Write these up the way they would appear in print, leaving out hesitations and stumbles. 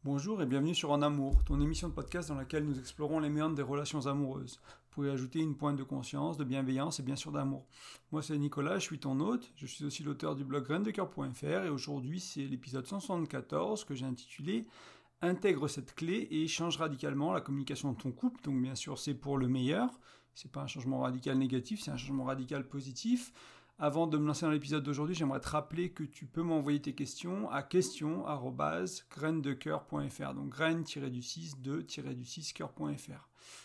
Bonjour et bienvenue sur En Amour, ton émission de podcast dans laquelle nous explorons les méandres des relations amoureuses, pour y ajouter une pointe de conscience, de bienveillance et bien sûr d'amour. Moi c'est Nicolas, je suis ton hôte, je suis aussi l'auteur du blog graindecoeur.fr et aujourd'hui c'est l'épisode 174 que j'ai intitulé Intègre cette clé et change radicalement la communication de ton couple. Donc bien sûr c'est pour le meilleur, c'est pas un changement radical négatif, c'est un changement radical positif. Avant de me lancer dans l'épisode d'aujourd'hui, j'aimerais te rappeler que tu peux m'envoyer tes questions à questions@graindecoeur.fr. Donc graine-du-6 de-du-6 coeur.fr.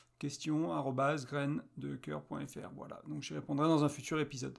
Questions@graine-de-coeur.fr. Voilà, donc j'y répondrai dans un futur épisode.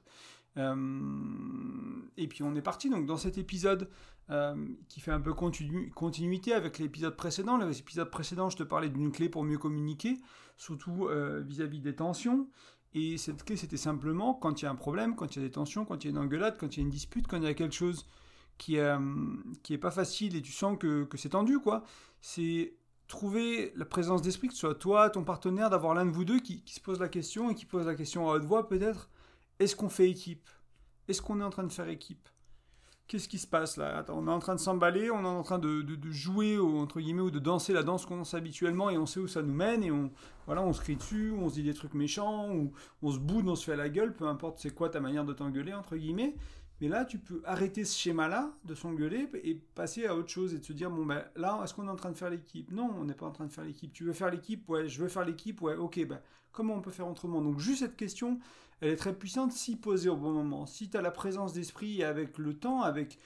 Et puis on est parti donc dans cet épisode qui fait un peu continuité avec l'épisode précédent. L'épisode précédent, je te parlais d'une clé pour mieux communiquer, surtout vis-à-vis des tensions. Et cette clé, c'était simplement quand il y a un problème, quand il y a des tensions, quand il y a une engueulade, quand il y a une dispute, quand il y a quelque chose qui est pas facile et tu sens que c'est tendu, quoi. C'est trouver la présence d'esprit, que ce soit toi, ton partenaire, d'avoir l'un de vous deux qui se pose la question et qui pose la question à haute voix peut-être. Est-ce qu'on fait équipe ? Est-ce qu'on est en train de faire équipe ? Qu'est-ce qui se passe là ? Attends, on est en train de s'emballer, on est en train de jouer, entre guillemets, ou de danser la danse qu'on danse habituellement et on sait où ça nous mène et on se crie dessus, on se dit des trucs méchants, ou on se boude, on se fait à la gueule, peu importe c'est quoi ta manière de t'engueuler, entre guillemets. Mais là, tu peux arrêter ce schéma-là de s'engueuler et passer à autre chose et de se dire, bon ben là, est-ce qu'on est en train de faire l'équipe ? Non, on n'est pas en train de faire l'équipe. Tu veux faire l'équipe ? Ouais, je veux faire l'équipe, ouais, ok, ben comment on peut faire autrement ? Donc juste cette question, elle est très puissante si posée au bon moment. Si tu as la présence d'esprit avec le temps, avec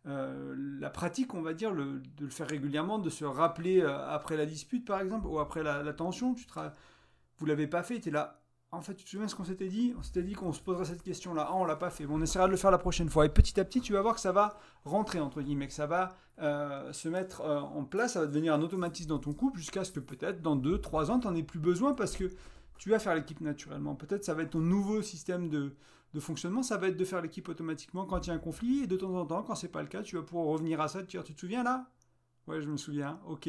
la pratique, on va dire, de le faire régulièrement, de se rappeler après la dispute, par exemple, ou après la tension, vous l'avez pas fait, tu es là. En fait, tu te souviens ce qu'on s'était dit ? On s'était dit qu'on se poserait cette question-là. Ah, on l'a pas fait. Bon, on essaiera de le faire la prochaine fois. Et petit à petit, tu vas voir que ça va rentrer, entre guillemets, que ça va se mettre en place, ça va devenir un automatisme dans ton couple, jusqu'à ce que peut-être dans 2-3 ans, tu n'en aies plus besoin parce que tu vas faire l'équipe naturellement. Peut-être ça va être ton nouveau système de fonctionnement, ça va être de faire l'équipe automatiquement quand il y a un conflit, et de temps en temps, quand c'est pas le cas, tu vas pouvoir revenir à ça, te dire, tu te souviens là ? Ouais, je me souviens, ok,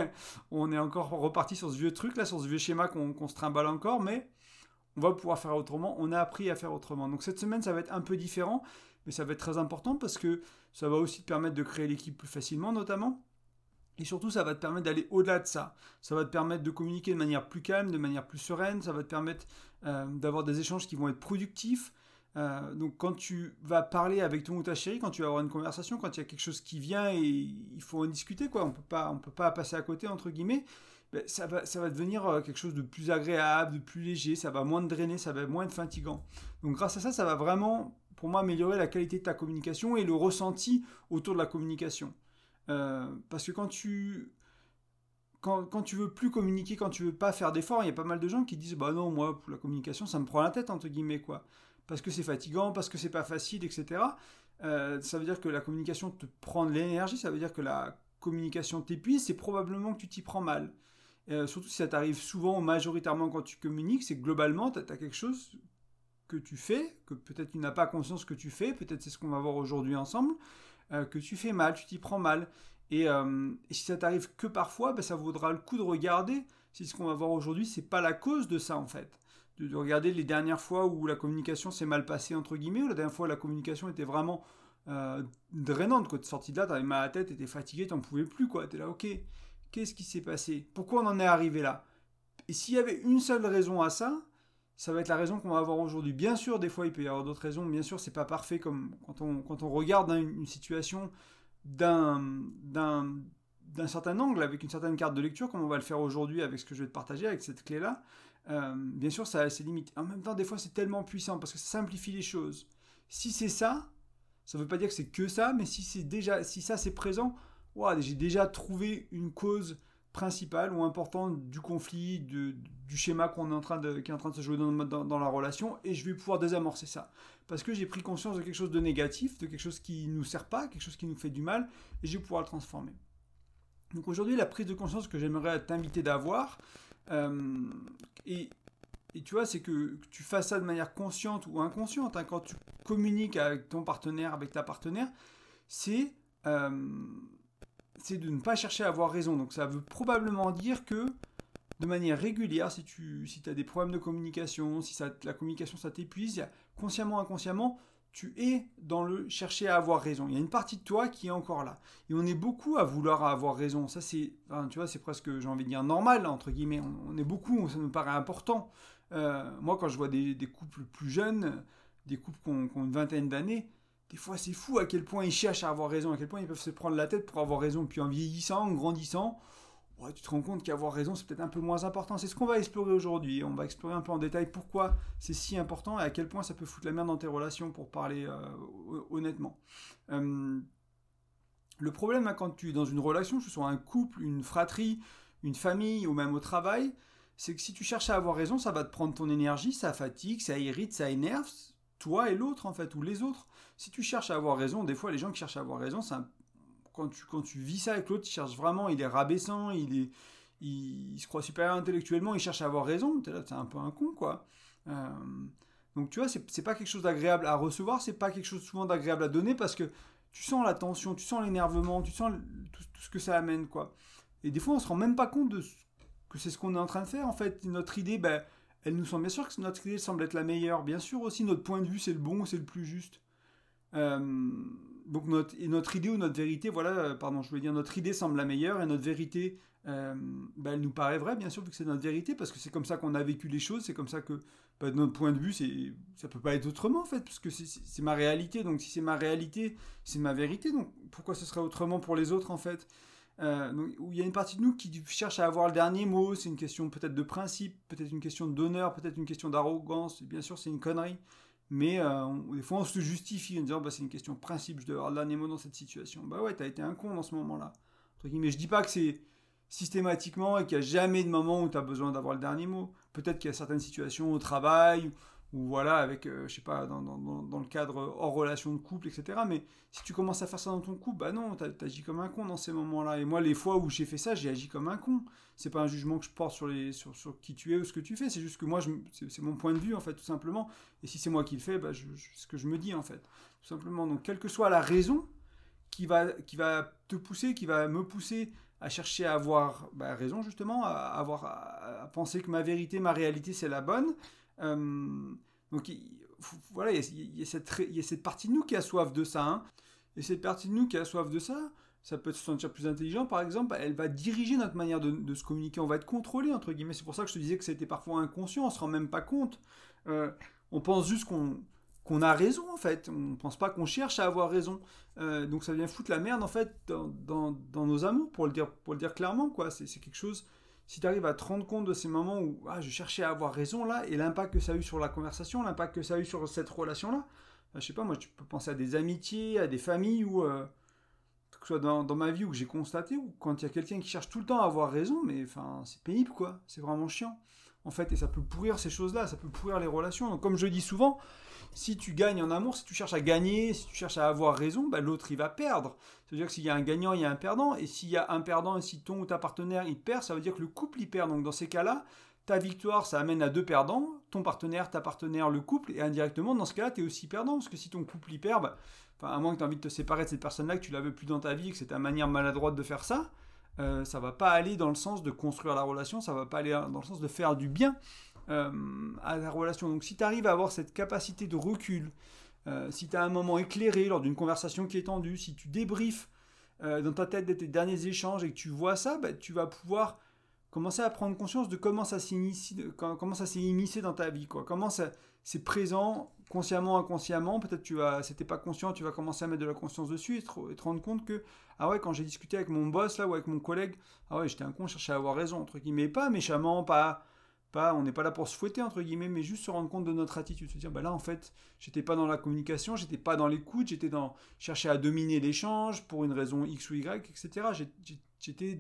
on est encore reparti sur ce vieux truc, là, sur ce vieux schéma qu'on se trimballe encore, mais on va pouvoir faire autrement, on a appris à faire autrement. Donc cette semaine, ça va être un peu différent, mais ça va être très important parce que ça va aussi te permettre de créer l'équipe plus facilement, notamment. Et surtout, ça va te permettre d'aller au-delà de ça. Ça va te permettre de communiquer de manière plus calme, de manière plus sereine. Ça va te permettre d'avoir des échanges qui vont être productifs. Donc quand tu vas parler avec ton ou ta chérie, quand tu vas avoir une conversation, quand il y a quelque chose qui vient et il faut en discuter, quoi. On peut pas passer à côté, entre guillemets. Ben, ça va devenir quelque chose de plus agréable, de plus léger. Ça va moins te drainer, ça va moins être fatigant. Donc grâce à ça, ça va vraiment, pour moi, améliorer la qualité de ta communication et le ressenti autour de la communication. Parce que quand tu veux plus communiquer, quand tu veux pas faire d'efforts, il y a pas mal de gens qui disent bah non, moi pour la communication ça me prend la tête entre guillemets quoi, parce que c'est fatigant, parce que c'est pas facile, etc. Ça veut dire que la communication te prend de l'énergie, ça veut dire que la communication t'épuise, c'est probablement que tu t'y prends mal. Surtout si ça t'arrive souvent, majoritairement quand tu communiques, c'est que globalement tu as quelque chose que tu fais, que peut-être tu n'as pas conscience que tu fais, peut-être c'est ce qu'on va voir aujourd'hui ensemble, que tu fais mal, tu t'y prends mal. Et si ça t'arrive que parfois, ben ça vaudra le coup de regarder si ce qu'on va voir aujourd'hui, c'est pas la cause de ça en fait. De regarder les dernières fois où la communication s'est mal passée, entre guillemets, ou la dernière fois où la communication était vraiment drainante. Quand tu es sorti de là, tu avais mal à la tête, tu étais fatigué, tu n'en pouvais plus. Tu es là, ok, qu'est-ce qui s'est passé ? Pourquoi on en est arrivé là ? Et s'il y avait une seule raison à ça, ça va être la raison qu'on va avoir aujourd'hui. Bien sûr, des fois, il peut y avoir d'autres raisons. Bien sûr, c'est pas parfait comme quand on regarde une situation d'un certain angle, avec une certaine carte de lecture, comme on va le faire aujourd'hui avec ce que je vais te partager, avec cette clé-là. Bien sûr, ça a ses limites. En même temps, des fois, c'est tellement puissant parce que ça simplifie les choses. Si c'est ça, ça ne veut pas dire que c'est que ça, mais si ça c'est présent, wow, j'ai déjà trouvé une cause principale ou importante du conflit, du schéma qui est en train de se jouer dans la relation, et je vais pouvoir désamorcer ça. Parce que j'ai pris conscience de quelque chose de négatif, de quelque chose qui ne nous sert pas, quelque chose qui nous fait du mal, et je vais pouvoir le transformer. Donc aujourd'hui, la prise de conscience que j'aimerais t'inviter d'avoir, et tu vois, c'est que tu fasses ça de manière consciente ou inconsciente, hein, quand tu communiques avec ton partenaire, avec ta partenaire, c'est de ne pas chercher à avoir raison. Donc ça veut probablement dire que de manière régulière, si tu as des problèmes de communication, si la communication ça t'épuise, consciemment, inconsciemment, tu es dans le chercher à avoir raison. Il y a une partie de toi qui est encore là. Et on est beaucoup à vouloir avoir raison. Ça, c'est, tu vois, c'est presque, j'ai envie de dire, normal, entre guillemets. On est beaucoup, ça nous paraît important. Moi, quand je vois des couples plus jeunes, des couples qui ont une vingtaine d'années, des fois, c'est fou à quel point ils cherchent à avoir raison, à quel point ils peuvent se prendre la tête pour avoir raison. Puis en vieillissant, en grandissant, ouais, tu te rends compte qu'avoir raison, c'est peut-être un peu moins important. C'est ce qu'on va explorer aujourd'hui. On va explorer un peu en détail pourquoi c'est si important et à quel point ça peut foutre la merde dans tes relations, pour parler honnêtement. Le problème, quand tu es dans une relation, que ce soit un couple, une fratrie, une famille ou même au travail, c'est que si tu cherches à avoir raison, ça va te prendre ton énergie, ça fatigue, ça irrite, ça énerve, toi et l'autre en fait, ou les autres. Si tu cherches à avoir raison, des fois les gens qui cherchent à avoir raison, quand tu vis ça avec l'autre, il cherche vraiment, il est rabaissant, il se croit supérieur intellectuellement, il cherche à avoir raison, t'es là, c'est un peu un con, quoi. Donc tu vois, c'est pas quelque chose d'agréable à recevoir, c'est pas quelque chose souvent d'agréable à donner, parce que tu sens la tension, tu sens l'énervement, tu sens tout ce que ça amène, quoi. Et des fois, on se rend même pas compte que c'est ce qu'on est en train de faire, en fait. Notre idée, ben, elle nous semble, bien sûr que notre idée semble être la meilleure, bien sûr aussi, notre point de vue, c'est le bon, c'est le plus juste. Donc notre idée ou notre vérité, je voulais dire notre idée semble la meilleure et notre vérité, elle nous paraît vraie, bien sûr, vu que c'est notre vérité, parce que c'est comme ça qu'on a vécu les choses, c'est comme ça que, de notre point de vue, ça peut pas être autrement, en fait, parce que c'est ma réalité, donc si c'est ma réalité, c'est ma vérité, donc pourquoi ce serait autrement pour les autres, en fait. Donc, où il y a une partie de nous qui cherche à avoir le dernier mot, c'est une question peut-être de principe, peut-être une question d'honneur, peut-être une question d'arrogance, et bien sûr c'est une connerie. Mais des fois, on se justifie en disant c'est une question de principe, je dois avoir le dernier mot dans cette situation. Bah ouais, t'as été un con dans ce moment-là. Mais je dis pas que c'est systématiquement et qu'il n'y a jamais de moment où t'as besoin d'avoir le dernier mot. Peut-être qu'il y a certaines situations au travail, ou voilà, avec, je sais pas, dans le cadre hors relation de couple, etc. Mais si tu commences à faire ça dans ton couple, bah non, t'agis comme un con dans ces moments-là. Et moi, les fois où j'ai fait ça, j'ai agi comme un con. C'est pas un jugement que je porte sur qui tu es ou ce que tu fais, c'est juste que moi, c'est mon point de vue, en fait, tout simplement. Et si c'est moi qui le fais, bah, c'est ce que je me dis, en fait, tout simplement. Donc, quelle que soit la raison qui va te pousser, qui va me pousser à chercher à avoir raison, justement, à penser que ma vérité, ma réalité, c'est la bonne. Donc, voilà, il y a cette partie de nous qui a soif de ça. Hein. Et cette partie de nous qui a soif de ça, ça peut se sentir plus intelligent, par exemple, elle va diriger notre manière de se communiquer, on va être contrôlé, entre guillemets. C'est pour ça que je te disais que c'était parfois inconscient, on se rend même pas compte. On pense juste qu'on a raison, en fait. On pense pas qu'on cherche à avoir raison. Donc ça vient foutre la merde, en fait, dans nos amours, pour le dire clairement, quoi. C'est quelque chose... Si tu arrives à te rendre compte de ces moments où je cherchais à avoir raison, là, et l'impact que ça a eu sur la conversation, l'impact que ça a eu sur cette relation-là, je sais pas, moi, tu peux penser à des amitiés, à des familles, ou... que ce soit dans ma vie où j'ai constaté, ou quand il y a quelqu'un qui cherche tout le temps à avoir raison, mais enfin, c'est pénible, quoi. C'est vraiment chiant, en fait, et ça peut pourrir ces choses-là, ça peut pourrir les relations. Donc, comme je dis souvent, si tu gagnes en amour, si tu cherches à gagner, si tu cherches à avoir raison, l'autre, il va perdre. Ça veut dire que s'il y a un gagnant, il y a un perdant, et s'il y a un perdant, et si ton ou ta partenaire, il perd, ça veut dire que le couple, il perd. Donc, dans ces cas-là, ta victoire, ça amène à deux perdants, ton partenaire, ta partenaire, le couple, et indirectement, dans ce cas-là, tu es aussi perdant, parce que si ton couple, il perd, à moins que tu aies envie de te séparer de cette personne-là, que tu la veux plus dans ta vie, que c'est ta manière maladroite de faire ça, ça va pas aller dans le sens de construire la relation, ça va pas aller dans le sens de faire du bien à la relation. Donc si tu arrives à avoir cette capacité de recul, si tu as un moment éclairé lors d'une conversation qui est tendue, si tu débriefes dans ta tête de tes derniers échanges et que tu vois ça, tu vas pouvoir commencer à prendre conscience de comment ça s'est immiscé dans ta vie, quoi. Comment c'est présent, consciemment, inconsciemment. Peut-être c'était pas conscient, tu vas commencer à mettre de la conscience dessus et te rendre compte que, ah ouais, quand j'ai discuté avec mon boss, là, ou avec mon collègue, ah ouais, j'étais un con, je cherchais à avoir raison, entre guillemets. Pas méchamment, on n'est pas là pour se fouetter, entre guillemets, mais juste se rendre compte de notre attitude. Se dire, là, en fait, j'étais pas dans la communication, j'étais pas dans l'écoute, chercher à dominer l'échange pour une raison X ou Y, etc. J'étais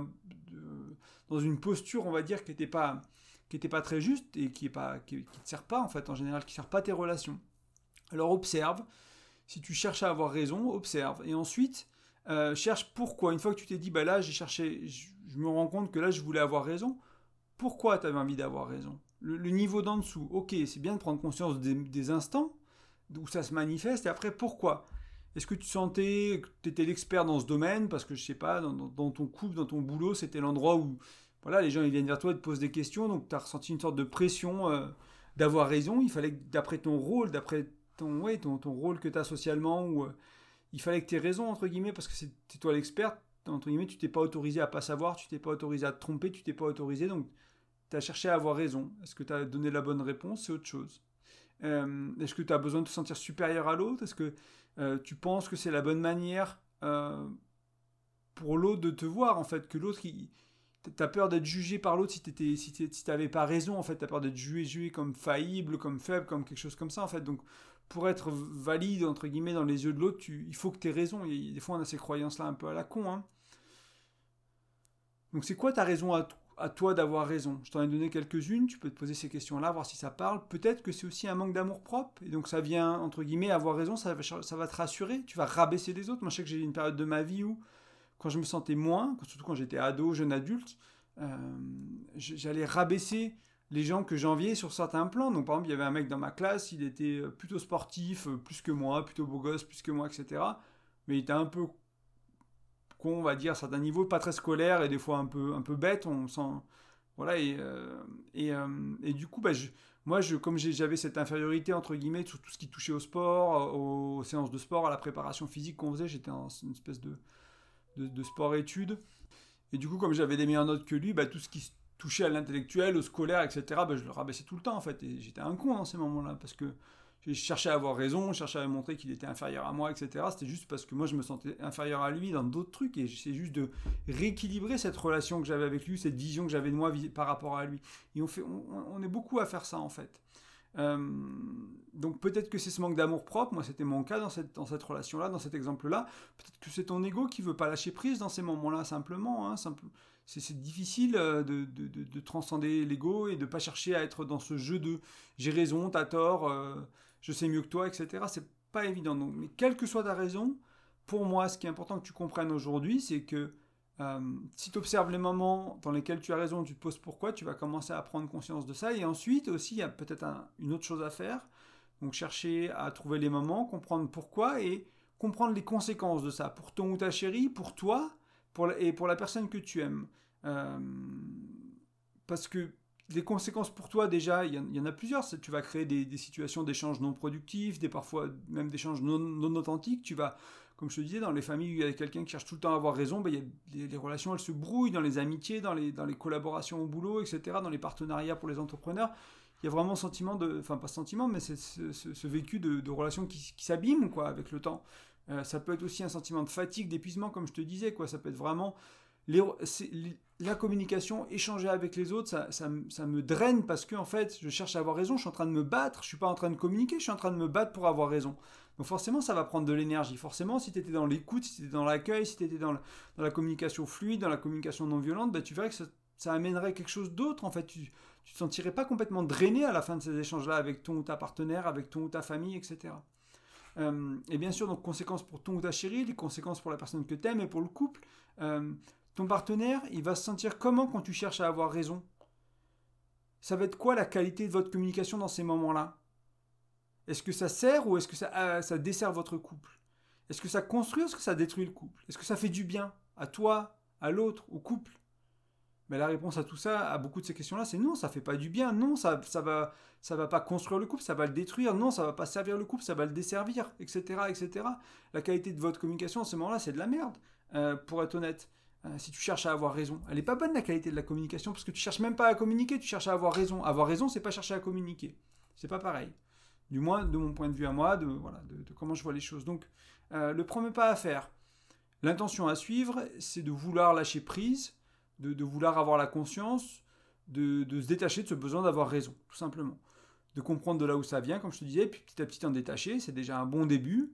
dans une posture, on va dire, qui n'était pas très juste et qui te sert pas, en fait, en général, qui sert pas tes relations. Alors observe, si tu cherches à avoir raison, observe. Et ensuite, cherche pourquoi. Une fois que tu t'es dit, là, j'ai cherché, je me rends compte que là, je voulais avoir raison. Pourquoi tu avais envie d'avoir raison ? Le niveau d'en dessous, ok, c'est bien de prendre conscience des instants où ça se manifeste, et après, pourquoi ? Est-ce que tu sentais que tu étais l'expert dans ce domaine ? Parce que, je sais pas, dans ton couple, dans ton boulot, c'était l'endroit où les gens ils viennent vers toi et te posent des questions, donc tu as ressenti une sorte de pression d'avoir raison. Il fallait que, d'après ton rôle, d'après ton rôle que tu as socialement, où il fallait que tu aies raison, entre guillemets, parce que c'est toi l'expert, entre guillemets, tu t'es pas autorisé à pas savoir, tu t'es pas autorisé à te tromper, tu t'es pas autorisé, donc tu as cherché à avoir raison. Est-ce que tu as donné la bonne réponse? C'est autre chose. Est-ce que tu as besoin de te sentir supérieur à l'autre? Est-ce que tu penses que c'est la bonne manière pour l'autre de te voir, en fait, que l'autre, t'as peur d'être jugé par l'autre si t'avais pas raison, en fait, t'as peur d'être jugé comme faillible, comme faible, comme quelque chose comme ça, en fait. Donc, pour être valide, entre guillemets, dans les yeux de l'autre, il faut que t'aies raison. Des fois, on a ces croyances-là un peu à la con, hein. Donc, c'est quoi ta raison à toi d'avoir raison? Je t'en ai donné quelques-unes, tu peux te poser ces questions-là, voir si ça parle. Peut-être que c'est aussi un manque d'amour-propre, et donc ça vient, entre guillemets, avoir raison, ça va te rassurer, tu vas rabaisser les autres. Moi, je sais que j'ai eu une période de ma vie où, quand je me sentais moins, surtout quand j'étais ado, jeune adulte, j'allais rabaisser les gens que j'enviais sur certains plans. Donc par exemple, il y avait un mec dans ma classe, il était plutôt sportif, plus que moi, plutôt beau gosse, plus que moi, etc. Mais il était un peu con, on va dire, à certains niveaux, pas très scolaire et des fois un peu bête, on sent... Voilà, et du coup, comme j'avais cette infériorité, entre guillemets, sur tout ce qui touchait au sport, aux séances de sport, à la préparation physique qu'on faisait, j'étais en une espèce de sport-études. Et du coup, comme j'avais des meilleures notes que lui, tout ce qui touchait à l'intellectuel, au scolaire, etc., je le rabaissais tout le temps, en fait. Et j'étais un con dans ces moments-là, parce que je cherchais à avoir raison, je cherchais à montrer qu'il était inférieur à moi, etc. C'était juste parce que moi, je me sentais inférieur à lui dans d'autres trucs, et j'essayais juste de rééquilibrer cette relation que j'avais avec lui, cette vision que j'avais de moi par rapport à lui. Et on est beaucoup à faire ça, en fait. Donc peut-être que c'est ce manque d'amour propre, moi c'était mon cas dans cette relation-là, dans cet exemple-là. Peut-être que c'est ton ego qui veut pas lâcher prise dans ces moments-là, simplement. Hein, c'est difficile de transcender l'ego et de pas chercher à être dans ce jeu de j'ai raison, t'as tort, je sais mieux que toi, etc. C'est pas évident. Donc, mais quelle que soit ta raison, pour moi, ce qui est important que tu comprennes aujourd'hui, c'est que si tu observes les moments dans lesquels tu as raison, tu te poses pourquoi, tu vas commencer à prendre conscience de ça. Et ensuite aussi, il y a peut-être une autre chose à faire. Donc chercher à trouver les moments, comprendre pourquoi et comprendre les conséquences de ça pour ton ou ta chérie, pour toi et pour la personne que tu aimes. Parce que les conséquences pour toi, déjà, il y en a plusieurs. Tu vas créer des situations d'échanges non productifs, parfois même d'échanges non authentiques. Tu vas, comme je te disais, dans les familles où il y a quelqu'un qui cherche tout le temps à avoir raison, les relations, elles se brouillent dans les amitiés, dans les collaborations au boulot, etc., dans les partenariats pour les entrepreneurs. Il y a vraiment sentiment enfin pas sentiment, mais c'est ce vécu de relations qui s'abîment, quoi, avec le temps. Ça peut être aussi un sentiment de fatigue, d'épuisement, comme je te disais, quoi. Ça peut être vraiment... la communication, échanger avec les autres, ça me draine parce que en fait, je cherche à avoir raison, je suis en train de me battre, je suis pas en train de communiquer, je suis en train de me battre pour avoir raison. Donc forcément, ça va prendre de l'énergie. Forcément, si tu étais dans l'écoute, si tu étais dans l'accueil, si tu étais dans la communication fluide, dans la communication non violente, tu verrais que ça amènerait quelque chose d'autre. En fait, tu te sentirais pas complètement drainé à la fin de ces échanges-là avec ton ou ta partenaire, avec ton ou ta famille, etc. Et bien sûr, donc conséquences pour ton ou ta chérie, les conséquences pour la personne que tu aimes et pour le couple. Ton partenaire, il va se sentir comment quand tu cherches à avoir raison? Ça va être quoi la qualité de votre communication dans ces moments-là? Est-ce que ça sert ou est-ce que ça dessert votre couple? Est-ce que ça construit ou est-ce que ça détruit le couple? Est-ce que ça fait du bien à toi, à l'autre, au couple? Mais la réponse à tout ça, à beaucoup de ces questions-là, c'est non, ça fait pas du bien, non, ça va pas construire le couple, ça va le détruire, non, ça va pas servir le couple, ça va le desservir, etc., etc. La qualité de votre communication à ce moment-là, c'est de la merde, pour être honnête. Si tu cherches à avoir raison, elle est pas bonne la qualité de la communication parce que tu cherches même pas à communiquer, tu cherches à avoir raison. Avoir raison, c'est pas chercher à communiquer, c'est pas pareil. Du moins de mon point de vue à moi, de comment je vois les choses. Donc, le premier pas à faire, l'intention à suivre, c'est de vouloir lâcher prise, de vouloir avoir la conscience, de se détacher de ce besoin d'avoir raison, tout simplement. De comprendre de là où ça vient, comme je te disais, puis petit à petit t'en détacher, c'est déjà un bon début.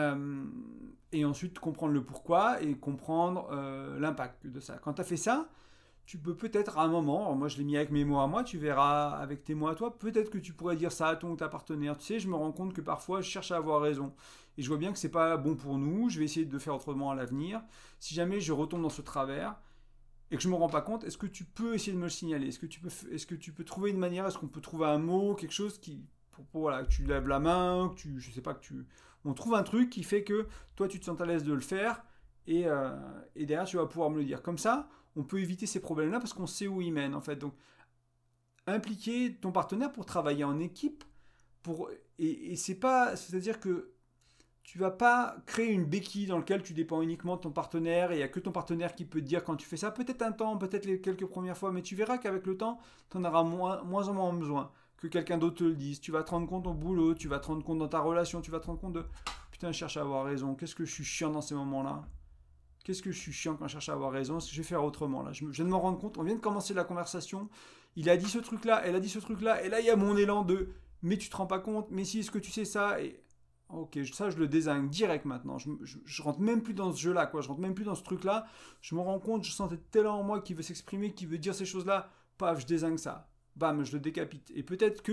Et ensuite comprendre le pourquoi et comprendre l'impact de ça. Quand tu as fait ça, tu peux peut-être à un moment, alors moi je l'ai mis avec mes mots à moi, tu verras avec tes mots à toi, peut-être que tu pourrais dire ça à ton ou ta partenaire. Tu sais, je me rends compte que parfois je cherche à avoir raison. Et je vois bien que c'est pas bon pour nous, je vais essayer de faire autrement à l'avenir. Si jamais je retombe dans ce travers et que je me rends pas compte, est-ce que tu peux essayer de me le signaler? Est-ce que tu peux trouver une manière, est-ce qu'on peut trouver un mot, quelque chose qui... voilà, que tu lèves la main, je sais pas, on trouve un truc qui fait que toi tu te sens à l'aise de le faire et derrière tu vas pouvoir me le dire. Comme ça, on peut éviter ces problèmes-là parce qu'on sait où ils mènent en fait. Donc, impliquer ton partenaire pour travailler en équipe, Et c'est-à-dire que tu vas pas créer une béquille dans laquelle tu dépends uniquement de ton partenaire et il n'y a que ton partenaire qui peut te dire quand tu fais ça, peut-être un temps, peut-être les quelques premières fois, mais tu verras qu'avec le temps, tu en auras moins en moins besoin que quelqu'un d'autre te le dise. Tu vas te rendre compte au boulot, tu vas te rendre compte dans ta relation, tu vas te rendre compte de putain, je cherche à avoir raison, qu'est-ce que je suis chiant dans ces moments-là. Qu'est-ce que je suis chiant quand je cherche à avoir raison, je vais faire autrement là. Je viens de m'en rendre compte, on vient de commencer la conversation, il a dit ce truc-là, elle a dit ce truc-là, et là il y a mon élan de mais tu te rends pas compte, mais si, est-ce que tu sais ça et ok, ça je le dézingue direct maintenant. Je rentre même plus dans ce jeu-là, quoi. Je rentre même plus dans ce truc-là. Je me rends compte, je sentais tel en moi qui veut s'exprimer, qui veut dire ces choses-là. Paf, je dézingue ça. Bam, je le décapite. Et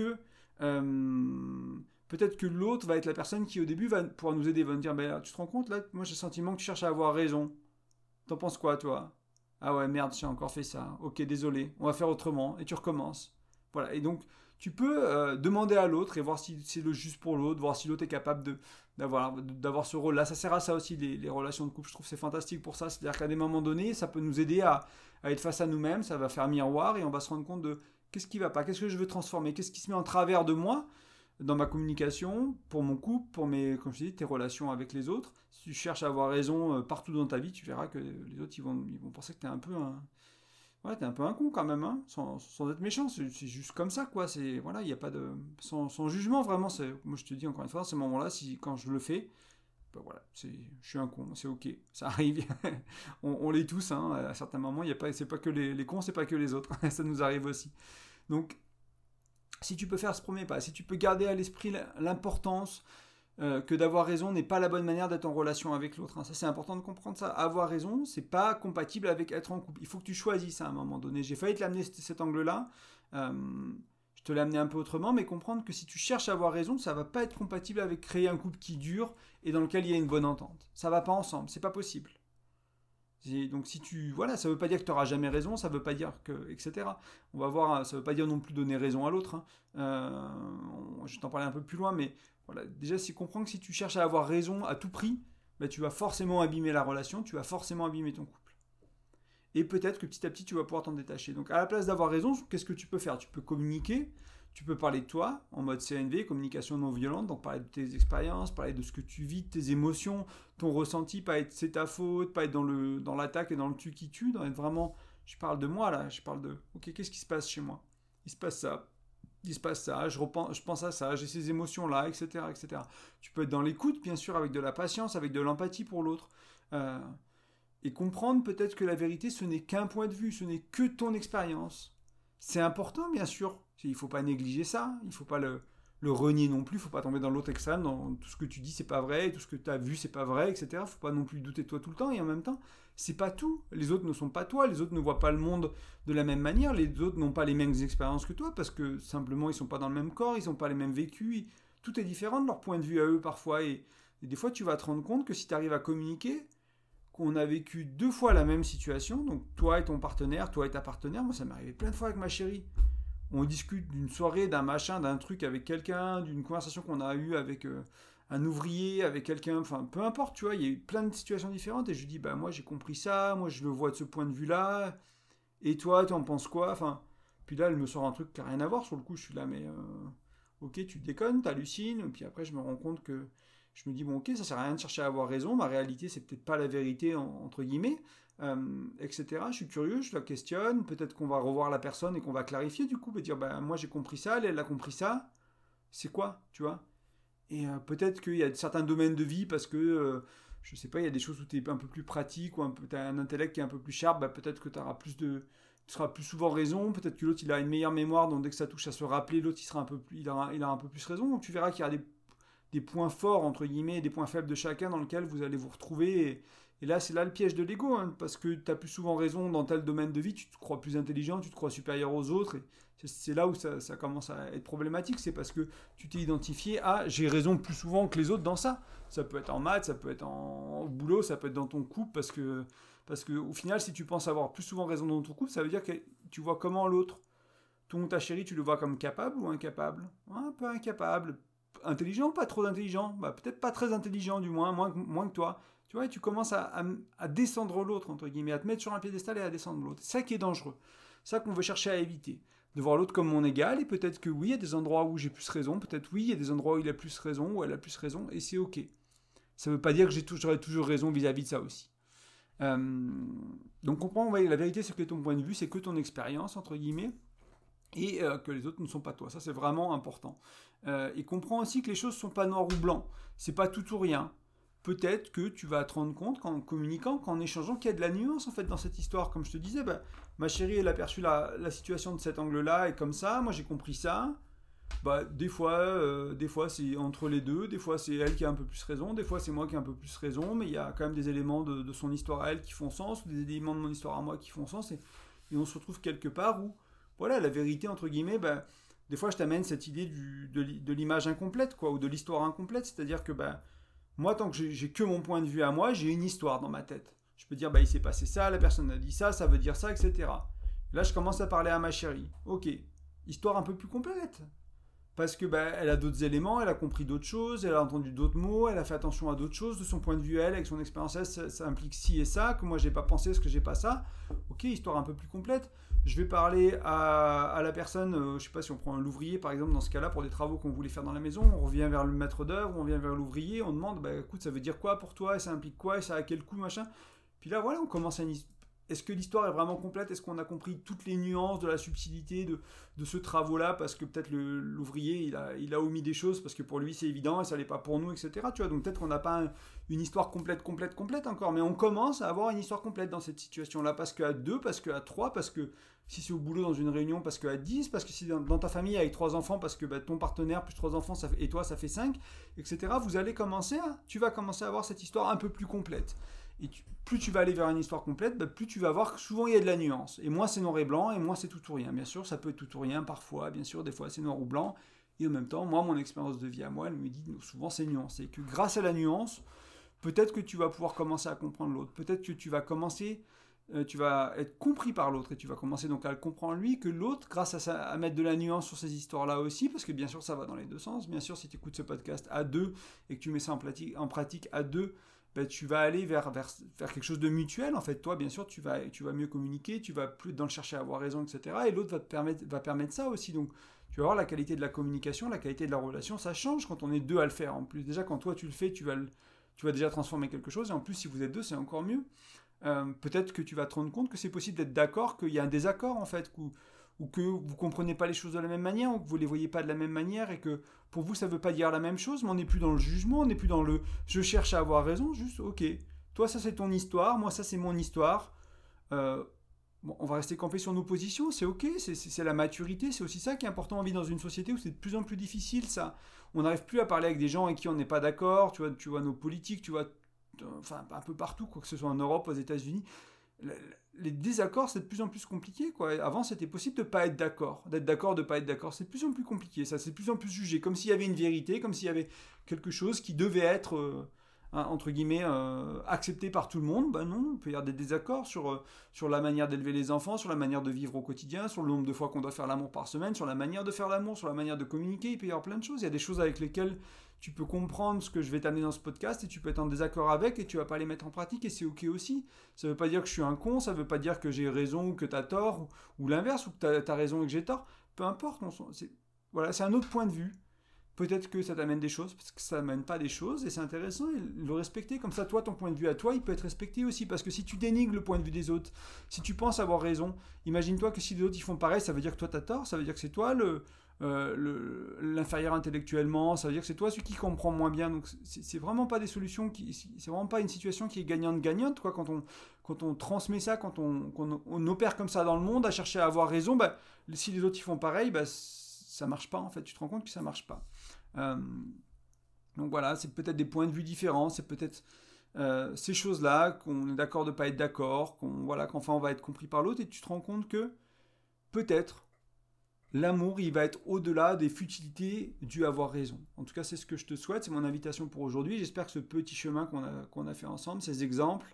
peut-être que l'autre va être la personne qui au début va pouvoir nous aider, va nous dire, ben, tu te rends compte là, moi j'ai le sentiment que tu cherches à avoir raison. T'en penses quoi, toi? Ah ouais, merde, j'ai encore fait ça. Ok, désolé, on va faire autrement. Et tu recommences. Voilà, et donc tu peux demander à l'autre et voir si c'est le juste pour l'autre, voir si l'autre est capable d'avoir ce rôle-là. Ça sert à ça aussi, les relations de couple. Je trouve que c'est fantastique pour ça. C'est-à-dire qu'à des moments donnés, ça peut nous aider à être face à nous-mêmes, ça va faire miroir et on va se rendre compte de qu'est-ce qui va pas, qu'est-ce que je veux transformer, qu'est-ce qui se met en travers de moi dans ma communication, pour mon couple, pour comme je dis, tes relations avec les autres. Si tu cherches à avoir raison partout dans ta vie, tu verras que les autres, ils vont penser que tu es un peu ouais, t'es un peu un con quand même, hein, sans être méchant, c'est juste comme ça, quoi. Voilà, il n'y a pas de. Sans jugement, vraiment. Moi, je te dis encore une fois, à ce moment-là, quand je le fais, ben voilà, je suis un con, c'est ok, ça arrive. On l'est tous, hein, à certains moments, c'est pas que les cons, c'est pas que les autres, ça nous arrive aussi. Donc, si tu peux faire ce premier pas, si tu peux garder à l'esprit l'importance que d'avoir raison n'est pas la bonne manière d'être en relation avec l'autre. Hein. Ça, c'est important de comprendre ça. Avoir raison, c'est pas compatible avec être en couple. Il faut que tu choisisses à un moment donné. J'ai failli te l'amener cet angle-là. Je te l'ai amené un peu autrement, mais comprendre que si tu cherches à avoir raison, ça va pas être compatible avec créer un couple qui dure et dans lequel il y a une bonne entente. Ça va pas ensemble, c'est pas possible. Donc voilà, ça veut pas dire que tu n'auras jamais raison, ça veut pas dire que, etc. On va voir, ça veut pas dire non plus donner raison à l'autre. Hein. Je vais t'en parler un peu plus loin, mais voilà, déjà, c'est comprendre que si tu cherches à avoir raison à tout prix, bah, tu vas forcément abîmer la relation, tu vas forcément abîmer ton couple. Et peut-être que petit à petit, tu vas pouvoir t'en détacher. Donc, à la place d'avoir raison, qu'est-ce que tu peux faire? Tu peux communiquer, tu peux parler de toi en mode CNV, communication non violente, donc parler de tes expériences, parler de ce que tu vis, de tes émotions, ton ressenti, pas être c'est ta faute, pas être dans l'attaque et dans le tu qui tue, dans être vraiment, je parle de moi là, je parle de, ok, qu'est-ce qui se passe chez moi? Il se passe ça, je pense à ça, j'ai ces émotions-là, etc., etc. Tu peux être dans l'écoute, bien sûr, avec de la patience, avec de l'empathie pour l'autre. Et comprendre peut-être que la vérité, ce n'est qu'un point de vue, ce n'est que ton expérience. C'est important, bien sûr. Il ne faut pas négliger ça, il ne faut pas le renier non plus, il ne faut pas tomber dans l'autre extrême, dans tout ce que tu dis, c'est pas vrai, tout ce que tu as vu, c'est pas vrai, etc. Il ne faut pas non plus douter de toi tout le temps, et en même temps, c'est pas tout. Les autres ne sont pas toi, les autres ne voient pas le monde de la même manière, les autres n'ont pas les mêmes expériences que toi, parce que simplement, ils ne sont pas dans le même corps, ils n'ont pas les mêmes vécus, tout est différent de leur point de vue à eux parfois, et des fois, tu vas te rendre compte que si tu arrives à communiquer, qu'on a vécu 2 fois la même situation, donc toi et ton partenaire, toi et ta partenaire, moi ça m'est arrivé plein de fois avec ma chérie. On discute d'une soirée, d'un machin, d'un truc avec quelqu'un, d'une conversation qu'on a eue avec un ouvrier, avec quelqu'un, enfin peu importe, tu vois, il y a eu plein de situations différentes et je lui dis, bah moi j'ai compris ça, moi je le vois de ce point de vue-là, et toi, tu en penses quoi? Enfin, puis là elle me sort un truc qui n'a rien à voir, sur le coup je suis là, mais ok, tu déconnes, t'hallucines, puis après je me rends compte que je me dis, bon ok, ça sert à rien de chercher à avoir raison, ma réalité c'est peut-être pas la vérité, entre guillemets, etc. Je suis curieux, je la questionne, peut-être qu'on va revoir la personne et qu'on va clarifier du coup, et dire, bah moi j'ai compris ça, elle a compris ça, c'est quoi, tu vois? Et peut-être qu'il y a certains domaines de vie, parce que, je sais pas, il y a des choses où tu es un peu plus pratique, ou tu as un intellect qui est un peu plus sharp, bah peut-être que tu seras plus souvent raison, peut-être que l'autre il a une meilleure mémoire, donc dès que ça touche à se rappeler, l'autre il aura un peu plus raison, donc tu verras qu'il y a des points forts, entre guillemets, et des points faibles de chacun dans lesquels vous allez vous retrouver. Et là, c'est là le piège de l'ego, hein, parce que tu as plus souvent raison dans tel domaine de vie, tu te crois plus intelligent, tu te crois supérieur aux autres. Et c'est là où ça commence à être problématique, c'est parce que tu t'es identifié à j'ai raison plus souvent que les autres dans ça. Ça peut être en maths, ça peut être au boulot, ça peut être dans ton couple, parce que au final, si tu penses avoir plus souvent raison dans ton couple, ça veut dire que tu vois comment l'autre, ta chérie, tu le vois comme capable ou incapable? Un peu incapable. Intelligent, pas trop intelligent, bah, peut-être pas très intelligent du moins que toi. Tu vois, et tu commences à descendre l'autre, entre guillemets, à te mettre sur un piédestal et à descendre l'autre. C'est ça qui est dangereux. C'est ça qu'on veut chercher à éviter. de voir l'autre comme mon égal, et peut-être que oui, il y a des endroits où j'ai plus raison, peut-être oui, il y a des endroits où il a plus raison, ou elle a plus raison, et c'est ok. Ça ne veut pas dire que j'aurai toujours raison vis-à-vis de ça aussi. Donc comprends, ouais, la vérité c'est que ton point de vue, c'est que ton expérience, entre guillemets, et que les autres ne sont pas toi. Ça, c'est vraiment important. Et comprends aussi que les choses ne sont pas noir ou blanc. C'est pas tout ou rien. Peut-être que tu vas te rendre compte qu'en communiquant, qu'en échangeant, qu'il y a de la nuance en fait dans cette histoire. Comme je te disais, ma chérie, elle a perçu la situation de cet angle-là et comme ça. Moi, j'ai compris ça. Des fois c'est entre les deux. Des fois, c'est elle qui a un peu plus raison. Des fois, c'est moi qui ai un peu plus raison. Mais il y a quand même des éléments de son histoire à elle qui font sens, ou des éléments de mon histoire à moi qui font sens. Et on se retrouve quelque part où voilà, la vérité, entre guillemets, des fois, je t'amène cette idée de l'image incomplète, quoi, ou de l'histoire incomplète. C'est-à-dire que moi, tant que j'ai que mon point de vue à moi, j'ai une histoire dans ma tête. Je peux dire, il s'est passé ça, la personne a dit ça veut dire ça, etc. Là, je commence à parler à ma chérie. Ok, histoire un peu plus complète. Parce que elle a d'autres éléments, elle a compris d'autres choses, elle a entendu d'autres mots, elle a fait attention à d'autres choses, de son point de vue elle, avec son expérience elle, ça implique ci et ça, que moi j'ai pas pensé, ce que j'ai pas ça. Ok, histoire un peu plus complète. Je vais parler à la personne, je sais pas si on prend l'ouvrier par exemple dans ce cas-là pour des travaux qu'on voulait faire dans la maison, on revient vers le maître d'œuvre, on vient vers l'ouvrier, on demande, écoute, ça veut dire quoi pour toi, et ça implique quoi, et ça a quel coût, machin. Puis là voilà, on commence à est-ce que l'histoire est vraiment complète? Est-ce qu'on a compris toutes les nuances de la subtilité de ce travaux-là? Parce que peut-être l'ouvrier, il a omis des choses parce que pour lui c'est évident et ça l'est pas pour nous, etc. Tu vois, donc peut-être qu'on n'a pas une histoire complète encore, mais on commence à avoir une histoire complète dans cette situation-là. Parce qu'à 2, parce qu'à 3, parce que si c'est au boulot dans une réunion, parce qu'à 10, parce que si dans ta famille avec 3 enfants, parce que ton partenaire plus 3 enfants et toi ça fait 5, etc. Tu vas commencer à avoir cette histoire un peu plus complète. Et plus tu vas aller vers une histoire complète, plus tu vas voir que souvent il y a de la nuance. Et moi c'est noir et blanc, et moi c'est tout ou rien. Bien sûr, ça peut être tout ou rien parfois, bien sûr, des fois c'est noir ou blanc. Et en même temps, moi, mon expérience de vie à moi, elle me dit souvent c'est nuancé. Et que grâce à la nuance, peut-être que tu vas pouvoir commencer à comprendre l'autre. Peut-être que tu vas être compris par l'autre et tu vas commencer donc à le comprendre lui, que l'autre, grâce à mettre de la nuance sur ces histoires-là aussi, parce que bien sûr ça va dans les deux sens. Bien sûr, si tu écoutes ce podcast à 2 et que tu mets ça en pratique à 2, tu vas aller vers quelque chose de mutuel. En fait, toi, bien sûr, tu vas mieux communiquer, tu vas plus dans le chercher à avoir raison, etc. Et l'autre va permettre ça aussi. Donc, tu vas voir la qualité de la communication, la qualité de la relation, ça change quand on est deux à le faire. En plus, déjà, quand toi, tu le fais, tu vas déjà transformer quelque chose. Et en plus, si vous êtes deux, c'est encore mieux. Peut-être que tu vas te rendre compte que c'est possible d'être d'accord, qu'il y a un désaccord, en fait, ou que vous ne comprenez pas les choses de la même manière, ou que vous ne les voyez pas de la même manière, et que pour vous, ça ne veut pas dire la même chose, mais on n'est plus dans le jugement, on n'est plus dans le « je cherche à avoir raison », juste « ok, toi ça c'est ton histoire, moi ça c'est mon histoire, on va rester campé sur nos positions, c'est ok, c'est la maturité, c'est aussi ça qui est important en vie dans une société où c'est de plus en plus difficile, ça. On n'arrive plus à parler avec des gens avec qui on n'est pas d'accord, tu vois nos politiques, tu vois, enfin un peu partout, quoi que ce soit en Europe, aux États-Unis, les désaccords, c'est de plus en plus compliqué, quoi. Avant, c'était possible de ne pas être d'accord. D'être d'accord, de ne pas être d'accord. C'est de plus en plus compliqué, ça. C'est de plus en plus jugé. Comme s'il y avait une vérité, comme s'il y avait quelque chose qui devait être, entre guillemets, accepté par tout le monde. Non, il peut y avoir des désaccords sur la manière d'élever les enfants, sur la manière de vivre au quotidien, sur le nombre de fois qu'on doit faire l'amour par semaine, sur la manière de faire l'amour, sur la manière de communiquer. Il peut y avoir plein de choses. Il y a des choses avec lesquelles tu peux comprendre ce que je vais t'amener dans ce podcast et tu peux être en désaccord avec et tu vas pas les mettre en pratique et c'est ok aussi. Ça veut pas dire que je suis un con, ça veut pas dire que j'ai raison ou que tu as tort ou l'inverse ou que tu as raison et que j'ai tort. Peu importe, c'est un autre point de vue. Peut-être que ça t'amène des choses, parce que ça n'amène pas des choses, et c'est intéressant et le respecter. Comme ça, toi, ton point de vue à toi, il peut être respecté aussi. Parce que si tu dénigres le point de vue des autres, si tu penses avoir raison, imagine-toi que si les autres ils font pareil, ça veut dire que toi t'as tort, ça veut dire que c'est toi l'inférieur intellectuellement, ça veut dire que c'est toi celui qui comprend moins bien. Donc c'est vraiment pas des solutions c'est vraiment pas une situation qui est gagnante-gagnante, quoi. Quand on transmet ça, quand on opère comme ça dans le monde, à chercher à avoir raison, si les autres ils font pareil, ça marche pas en fait. Tu te rends compte que ça marche pas. Donc voilà, c'est peut-être des points de vue différents, c'est peut-être ces choses-là qu'on est d'accord de pas être d'accord, qu'enfin on va être compris par l'autre, et tu te rends compte que peut-être l'amour, il va être au-delà des futilités du avoir raison. En tout cas, c'est ce que je te souhaite, c'est mon invitation pour aujourd'hui. J'espère que ce petit chemin qu'on a fait ensemble, ces exemples,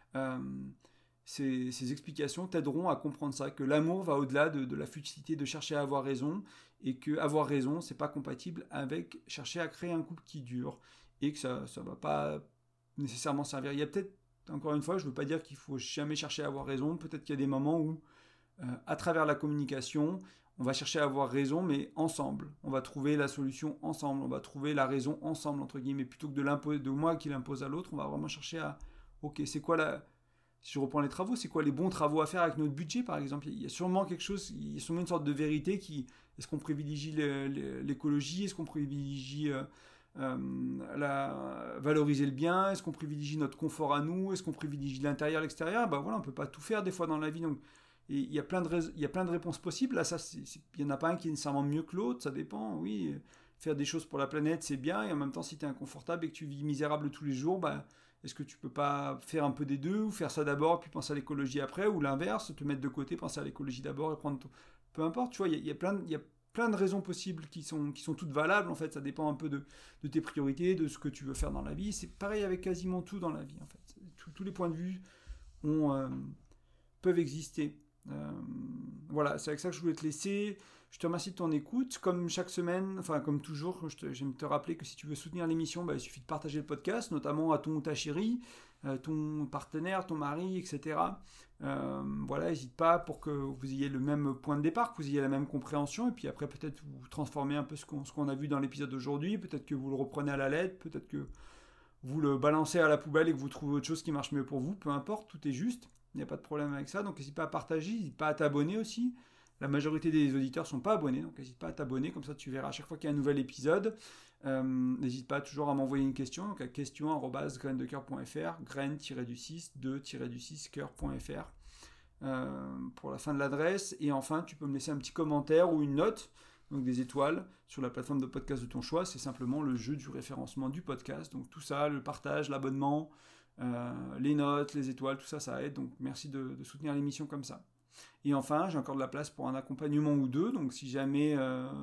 ces explications t'aideront à comprendre ça, que l'amour va au-delà de la futilité de chercher à avoir raison, et que avoir raison, c'est pas compatible avec chercher à créer un couple qui dure, et que ça va pas nécessairement servir. Il y a peut-être, encore une fois, je veux pas dire qu'il faut jamais chercher à avoir raison, peut-être qu'il y a des moments où à travers la communication, on va chercher à avoir raison, mais ensemble. On va trouver la solution ensemble, on va trouver la raison ensemble, entre guillemets, plutôt que de moi qui l'impose à l'autre, on va vraiment chercher à, ok, c'est quoi si je reprends les travaux, c'est quoi les bons travaux à faire avec notre budget, par exemple. Il y a sûrement quelque chose, il y a sûrement une sorte de vérité est-ce qu'on privilégie l'écologie, est-ce qu'on privilégie valoriser le bien, est-ce qu'on privilégie notre confort à nous, est-ce qu'on privilégie l'intérieur, l'extérieur. Ben voilà, on peut pas tout faire des fois dans la vie, donc et il y a plein de réponses possibles. Là, il n'y en a pas un qui est nécessairement mieux que l'autre, ça dépend, oui. Faire des choses pour la planète, c'est bien, et en même temps, si tu es inconfortable et que tu vis misérable tous les jours, bah, est-ce que tu peux pas faire un peu des deux, ou faire ça d'abord, puis penser à l'écologie après, ou l'inverse, te mettre de côté, penser à l'écologie d'abord et prendre... Peu importe, tu vois, il y a plein de raisons possibles qui sont toutes valables, en fait, ça dépend un peu de tes priorités, de ce que tu veux faire dans la vie. C'est pareil avec quasiment tout dans la vie, en fait. Tous les points de vue peuvent exister. Voilà, c'est avec ça que je voulais te laisser. Je te remercie de ton écoute. Comme chaque semaine, enfin comme toujours, j'aime te rappeler que si tu veux soutenir l'émission, bah, il suffit de partager le podcast, notamment à ton ou ta chérie, ton partenaire, ton mari, etc. Voilà, n'hésite pas pour que vous ayez le même point de départ, que vous ayez la même compréhension, et puis après peut-être vous transformez un peu ce qu'on a vu dans l'épisode d'aujourd'hui, peut-être que vous le reprenez à la lettre, peut-être que vous le balancez à la poubelle et que vous trouvez autre chose qui marche mieux pour vous, peu importe, tout est juste. Il n'y a pas de problème avec ça, donc n'hésite pas à partager, n'hésite pas à t'abonner aussi. La majorité des auditeurs ne sont pas abonnés, donc n'hésite pas à t'abonner, comme ça tu verras à chaque fois qu'il y a un nouvel épisode. N'hésite pas toujours à m'envoyer une question, donc à question@graine-de-coeur.fr, graine-du-6-de-du-6-coeur.fr pour la fin de l'adresse. Et enfin, tu peux me laisser un petit commentaire ou une note, donc des étoiles, sur la plateforme de podcast de ton choix. C'est simplement le jeu du référencement du podcast. Donc tout ça, le partage, l'abonnement, les notes, les étoiles, tout ça, ça aide. Donc merci de soutenir l'émission comme ça. Et enfin, j'ai encore de la place pour un accompagnement ou deux. Donc si jamais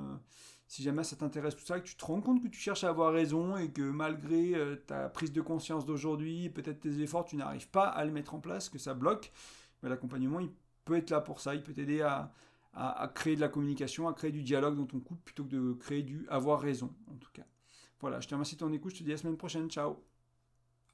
ça t'intéresse tout ça, que tu te rends compte que tu cherches à avoir raison et que malgré ta prise de conscience d'aujourd'hui, peut-être tes efforts, tu n'arrives pas à les mettre en place, que ça bloque, ben, l'accompagnement, il peut être là pour ça. Il peut t'aider à créer de la communication, à créer du dialogue dans ton couple plutôt que de créer du avoir raison, en tout cas. Voilà, je te remercie de ton écoute. Je te dis à la semaine prochaine. Ciao.